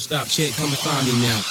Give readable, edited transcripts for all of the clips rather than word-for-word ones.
stop shit, come and find me now.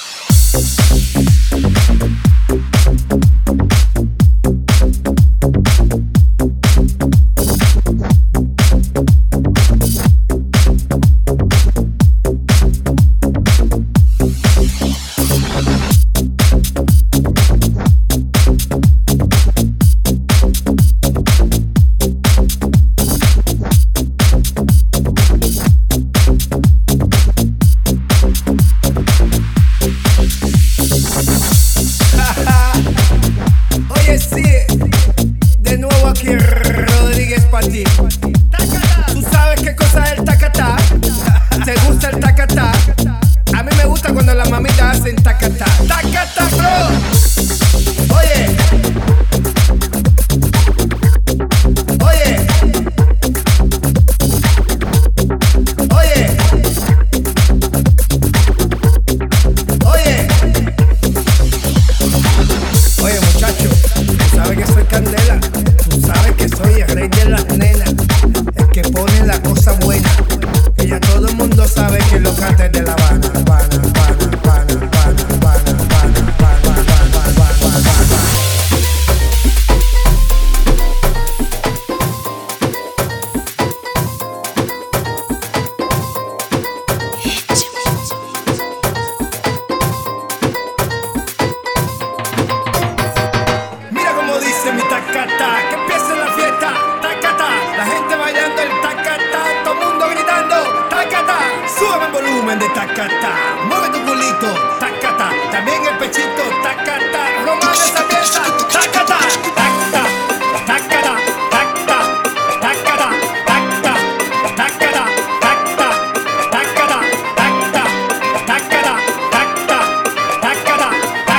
Oye, sí, de nuevo aquí Rodríguez para ti. ¿Tú sabes qué cosa es el tacatá? ¿Te gusta el tacatá? A mí me gusta cuando las mamitas hacen tacatá. ¡Tacatá, bro! Oye, oye, oye, oye. Oye, muchacho, tú sabes que soy candela, tú sabes que soy el rey de las nenas, el que pone la cosa buena, que ya todo el mundo sabe que lo canta es de La Habana, Habana, Habana, Habana, Habana, Habana, Habana, Habana, Habana, Habana, Habana. Mira como dice mi tacata, que empiece la fiesta, tacata, la gente bailando el tacata, todo el mundo gritando, tacata, súbeme el volumen de tacata, mueve tu culito, tacata, también el pechito, tacata, román esa fiesta, tacata, tacata, tacata, tacata, tacata, tacata, tacata, tacata, tacata, tacata, tacata, tacata, tacata, tacata,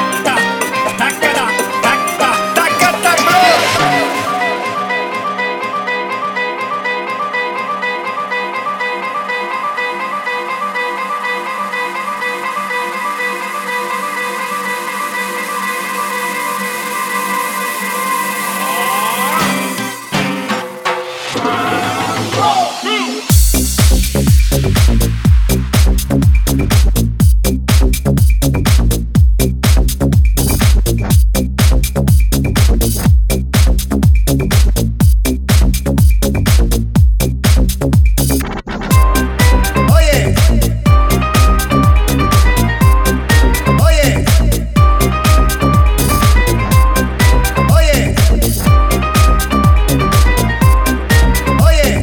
tacata, tacata, bro. Oye, oye, oye, oye.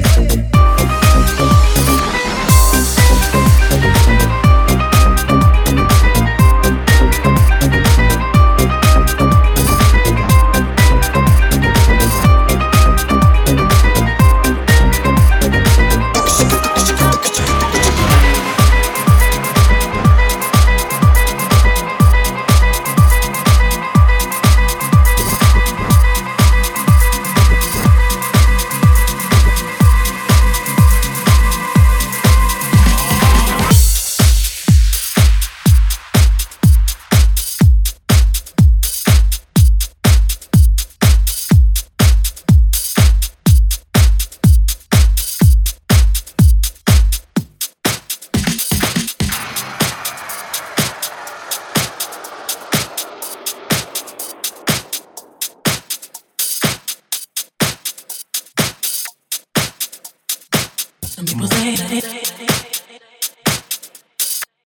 Some people say that